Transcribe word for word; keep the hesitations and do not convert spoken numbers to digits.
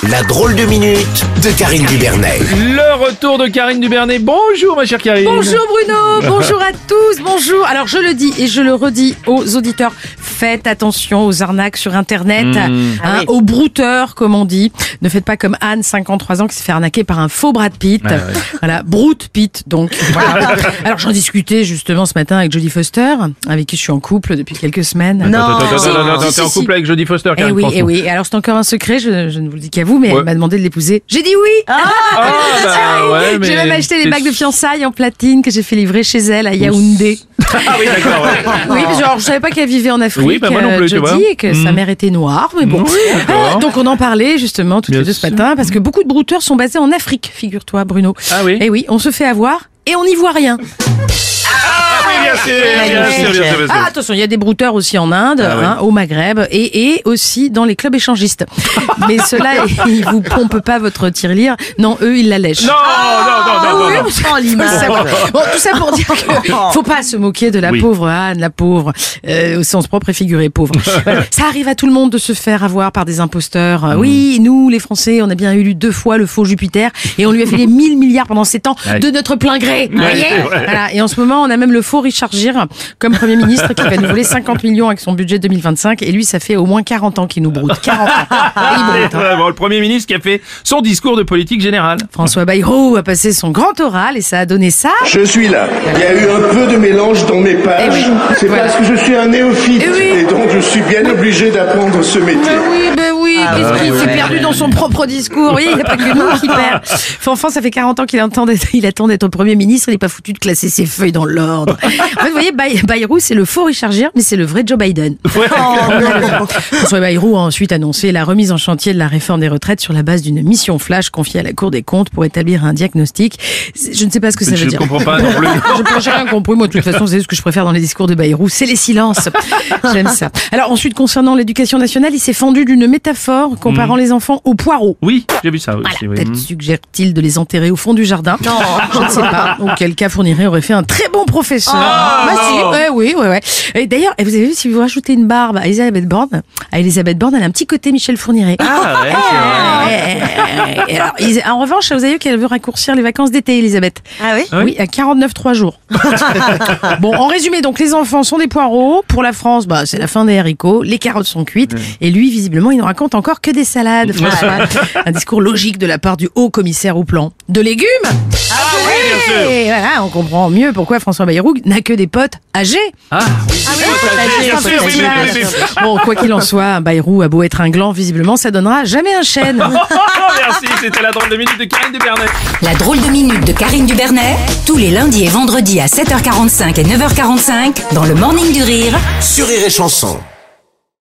La drôle de minute de Karine Dubernet. Le retour de Karine Dubernet. Bonjour ma chère Karine. Bonjour Bruno, bonjour à tous, bonjour. Alors je le dis et je le redis aux auditeurs, faites attention aux arnaques sur internet, Mmh. hein, Ah oui. aux brouteurs comme on dit. Ne faites pas comme Anne, cinquante-trois ans, qui s'est fait arnaquer par un faux Brad Pitt. Ah ouais. Voilà, Broute Pitt donc. Voilà. Alors j'en discutais justement ce matin avec Jodie Foster, avec qui je suis en couple depuis quelques semaines. Attends, attends, attends, Si, attends, attends, si, t'es en si, couple si. avec Jodie Foster, Eh Karine, oui, franchement. eh oui. Et alors c'est encore un secret, je, je ne vous le dis qu'à vous, mais Ouais. elle m'a demandé de l'épouser. J'ai dit oui. Ah bah ouais, mais J'ai même acheté les t'es- bagues de fiançailles en platine que j'ai fait livrer chez elle à Yaoundé. Ah oui, d'accord, ouais. Oui, mais genre, je savais pas qu'elle vivait en Afrique, Oui, bah moi non euh, plus, tu Jodie, vois. et que sa Mm. mère était noire, mais bon. Oui, d'accord. Euh, donc on en parlait justement toutes Bien les deux ce sûr. matin, parce que beaucoup de brouteurs sont basés en Afrique, figure-toi Bruno. Ah oui. Et oui, on se fait avoir et on n'y voit rien. Ah oui, bien sûr, bien sûr, bien sûr, bien sûr. Ah, attention, il y a des brouteurs aussi en Inde, Ah ouais. hein, au Maghreb, et, et aussi dans les clubs échangistes. Mais ceux-là, ils vous pompent pas votre tirelire. Non, eux, ils la lèchent. Non, non, non, non, oui, non, non. oh, l'image. Bon, tout ça pour dire que faut pas se moquer de la Oui. pauvre Anne, la pauvre, euh, au sens propre et figuré pauvre. Voilà. Ça arrive à tout le monde de se faire avoir par des imposteurs. Euh, Oui, nous, les Français, on a bien eu deux fois le faux Jupiter et on lui a fait les mille milliards pendant sept ans Ouais. de notre plein gré. Vous Ouais, voyez c'est vrai. Voilà. Et en ce moment, on a même le faux Richard Gere comme Premier ministre qui va nous voler cinquante millions avec son budget deux mille vingt-cinq. Et lui, ça fait au moins quarante ans qu'il nous broute. quarante ans. Et il broute, hein. C'est vraiment le Premier ministre qui a fait son discours de politique générale. François Bayrou a passé son grand oral et ça a donné ça. Je suis là. Il y a eu un peu de mélange dans mes pages. Eh oui. C'est Voilà. parce que je suis un néophyte. Eh oui. Et donc je suis bien obligé d'apprendre ce métier. Ben oui, ben oui, qu'est-ce qu'il s'est perdu dans son propre discours. Oui, il n'y a pas que nous qui perd. Enfin, ça fait quarante ans qu'il attend d'être, il attend d'être Premier ministre, il n'est pas foutu de classer ses feuilles dans l'ordre. En fait, vous voyez, Bay- Bayrou, c'est le faux Richard Gere, mais c'est le vrai Joe Biden. Ouais. François Bayrou a ensuite annoncé la remise en chantier de la réforme des retraites sur la base d'une mission flash confiée à la Cour des comptes pour établir un diagnostic. C'est- Je ne sais pas ce que ça Je veut dire. comprends pas non plus. Je n'ai rien compris, moi de toute façon c'est ce que je préfère dans les discours de Bayrou, c'est les silences. J'aime ça. Alors ensuite concernant l'éducation nationale, il s'est fendu d'une métaphore comparant les enfants aux poireaux. Oui, j'ai vu ça Voilà, aussi. Oui. peut-être Mm. suggère-t-il de les enterrer au fond du jardin. Non, je ne sais pas. Auquel cas Fourniret aurait fait un très bon professeur. Oh. Bah si, ouais, oui, ouais, ouais. Et d'ailleurs, vous avez vu, si vous rajoutez une barbe à Elisabeth Borne, à Elisabeth Borne, elle a un petit côté Michel Fourniret. Ah ouais, c'est vrai. Et alors, ils- en revanche, vous avez vu qu'elle veut raccourcir les vacances d'été, Elisabeth. Ah oui Ah oui Oui, à quarante-neuf trois jours. Bon, en résumé, donc les enfants sont des poireaux. Pour la France, bah, c'est la fin des haricots. Les carottes sont cuites. Et lui, visiblement, il ne raconte encore que des salades. François. Un discours logique de la part du haut commissaire au plan. De légumes Ah oui, bien sûr. Et voilà, on comprend mieux pourquoi François Bayrou n'a que des potes âgés. Ah oui, bien sûr, oui, oui, oui, oui, oui. Bon, quoi qu'il en soit, Bayrou a beau être un gland, visiblement, ça donnera jamais un chêne. Oh, merci, c'était la drôle de minute de Karine Dubernet. La drôle de minute de Karine Dubernet, tous les lundis et vendredis à sept heures quarante-cinq et neuf heures quarante-cinq dans le Morning du Rire Sur Rire et Chanson.